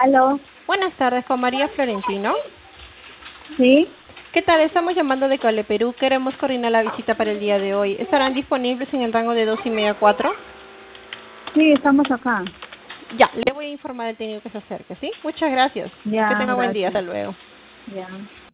Aló, Buenas tardes, con María Florentino. sí, ¿Qué tal? Estamos llamando de Cole, Perú. Queremos coordinar la visita para el día de hoy. ¿Estarán disponibles en el rango de 2:30 a 4? sí, estamos acá. Ya, le voy a informar al técnico que se acerque, ¿sí? Muchas gracias. Que Ya, tenga buen día. gracias. Hasta luego. Ya.